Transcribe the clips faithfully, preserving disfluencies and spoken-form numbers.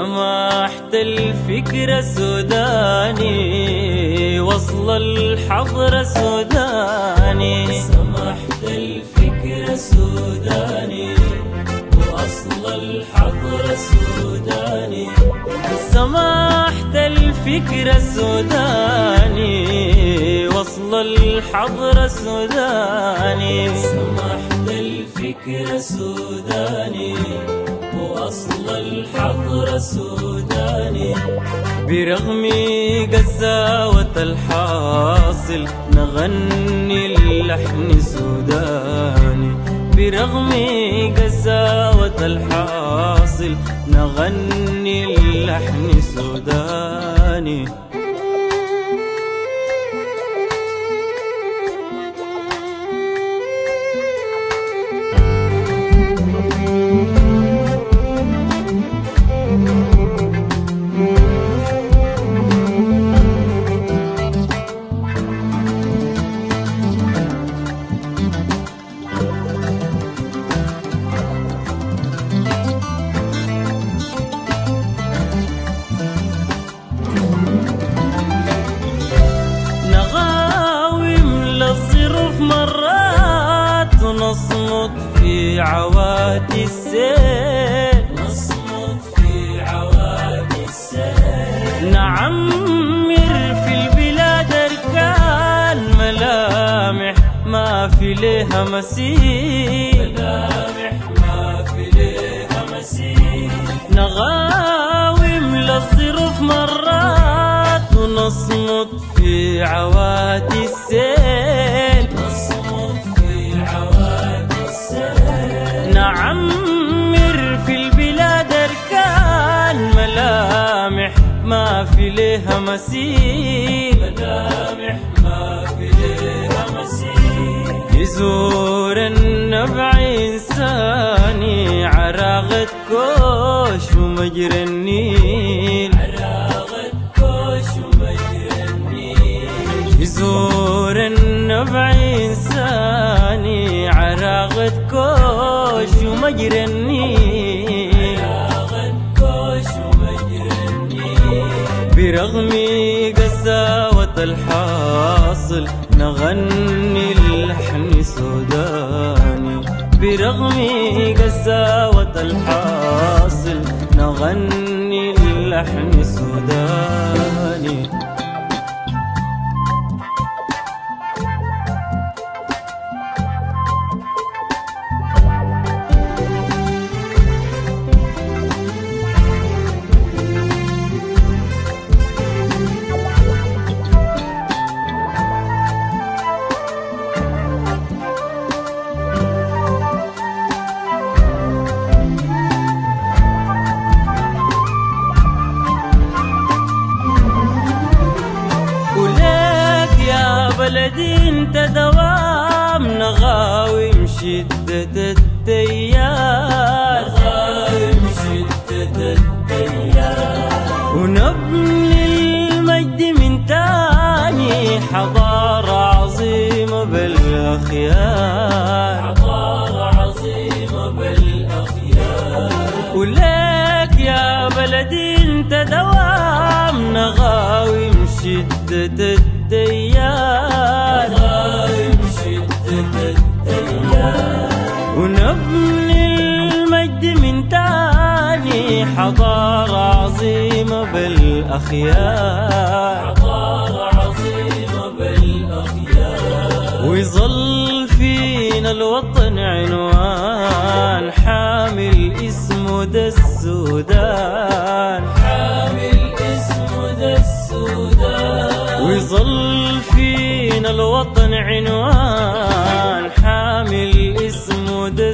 سمحت الفكر السوداني وصل الحضر السوداني، سمحت الفكر السوداني وأصل الحضر السوداني، سمحت الفكر السوداني وصل الحضر السوداني، سمحت الفكر السوداني وأصل الحضر السوداني، برغم قساوة الحاصل نغني اللحن السوداني، برغم قساوة الحاصل نغني اللحن السوداني. نصمت في عوادي السيل، نصمت في عوادي السيل، نعمر في البلاد أركان ملامح ما في لها مثيل، ملامح ما في لها مثيل، نغاوم للظروف مرات ونصمت في عوادي السيل، نعمر في البلاد أركان ملامح ما في لها مثيل، ملامح ما في لها مثيل، يزور النبع إنساني عراغة كوش ومجرى النيل، عراغة كوش ومجرى النيل، يزور النبع إنساني عراغة كوش ومجرى النيل، عراغة كوش ومجرى النيل، برغم قساوة الحاصل نغني اللحن السوداني، برغم قساوة الحاصل نغني اللحن السوداني. بلدي انت دوام نغاوم شدة التيار، نغاوم شدة التيار، ونبني المجد من تاني حضارة عظيمة بالأخيار، حضارة عظيمة بالأخيار، ولك يا بلدي انت دوام نغاوم شدة التيار، نغاوم شدة التيار، ونبني المجد من تاني حضارة عظيمة بالأخيار، حضارة عظيمة بالأخيار، ويظل فينا الوطن عنوان حامل اسمه ده السودان، حامل اسمه ده السودان، ويظل فينا الوطن عنوان حامل اسمه ده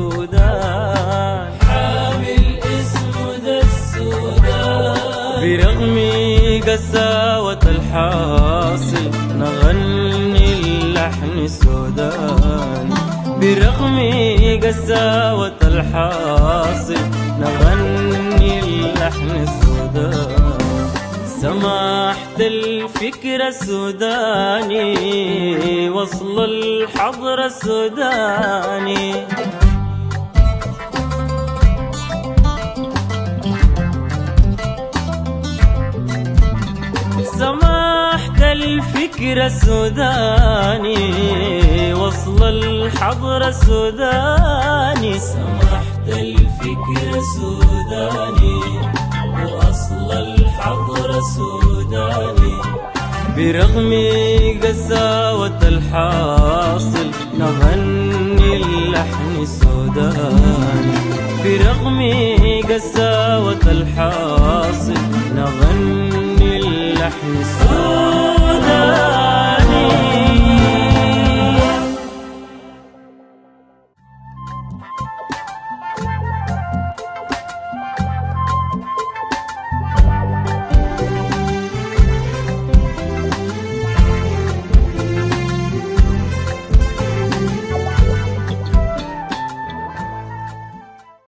السودان، حامل اسمه ده السودان، برغم قساوة الحاصل نغني اللحن السوداني، برغم قساوة الحاصل نغني اللحن السوداني، سمحت الفكر السوداني وصل الحضر السوداني. سمحت الفكر السوداني وصل الحضر السوداني، سمحت الفكر السوداني وأصل الحضر السوداني. برغم قساوة الحاصل نغني اللحن السوداني، برغم قساوة الحاصل نغني اللحن السوداني.